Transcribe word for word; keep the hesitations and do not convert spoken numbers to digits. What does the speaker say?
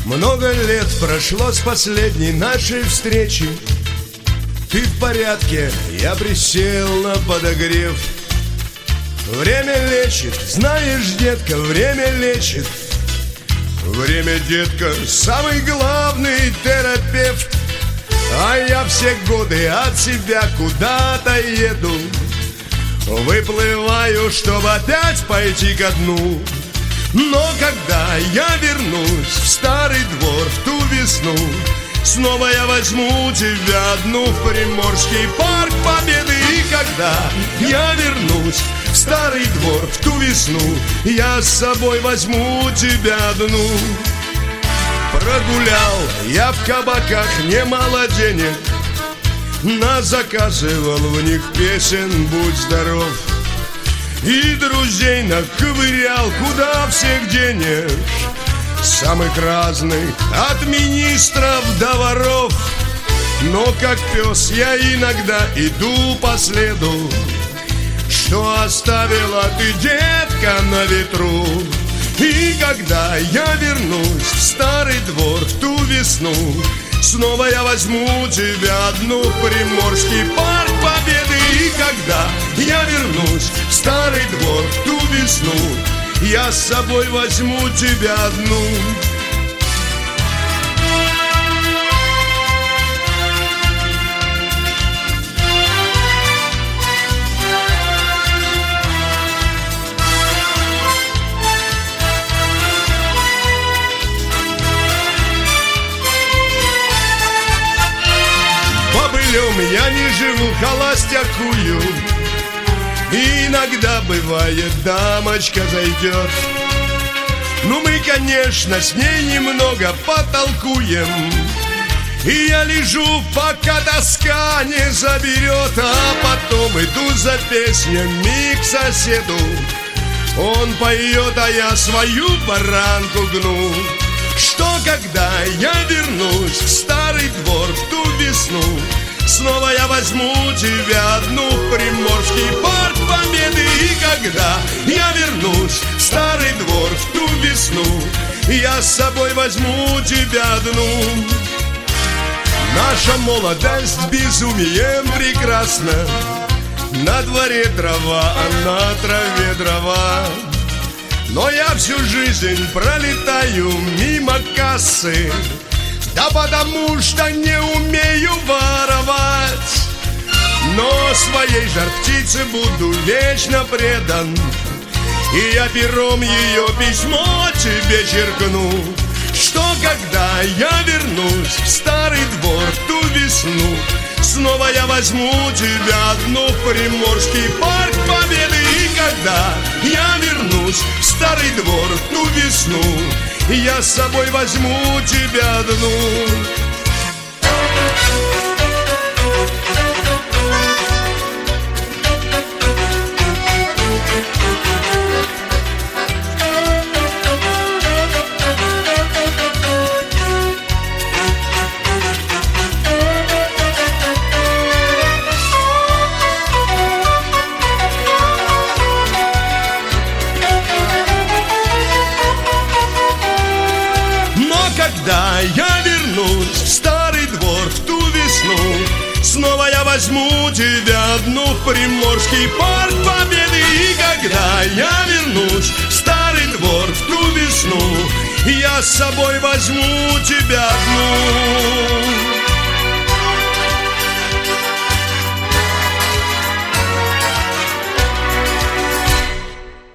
Много лет прошло с последней нашей встречи. Ты в порядке, я присел на подогрев. Время лечит, знаешь, детка, время лечит. Время, детка, самый главный терапевт. А я все годы от себя куда-то еду. Выплываю, чтобы опять пойти ко дну. Но когда я вернусь в старый двор в ту весну, снова я возьму тебя одну в Приморский парк Победы. И когда я вернусь в старый двор в ту весну, я с собой возьму тебя одну. Прогулял я в кабаках немало денег, назаказывал в них песен «Будь здоров». И друзей наковырял куда всех денег, самых разных, от министров до воров. Но как пес я иногда иду по следу, что оставила ты, детка, на ветру. И когда я вернусь в старый двор в ту весну, снова я возьму тебя одну в Приморский парк Победы. И когда я вернусь в старый двор в ту весну, я с собой возьму тебя одну. Бобылем я не живу, холостякую. Иногда бывает, дамочка зайдет. Ну мы, конечно, с ней немного потолкуем. И я лежу, пока тоска не заберет. А потом иду за песнями к соседу. Он поет, а я свою баранку гну. Что когда я вернусь в старый двор в ту весну, снова я возьму тебя одну в Приморский парк Победы. И когда я вернусь в старый двор в ту весну, я с собой возьму тебя одну. Наша молодость безумием прекрасна. На дворе трава, а на траве дрова. Но я всю жизнь пролетаю мимо кассы, да потому что не умею воровать. Но своей жар-птице буду вечно предан, и я пером ее письмо тебе черкну. Что когда я вернусь в старый двор в ту весну, снова я возьму тебя одну в Приморский парк Победы. И когда я вернусь в старый двор в ту весну, я с собой возьму тебя одну. Когда я вернусь в старый двор в ту весну, снова я возьму тебя одну в Приморский парк Победы. И когда я вернусь в старый двор в ту весну, я с собой возьму тебя одну.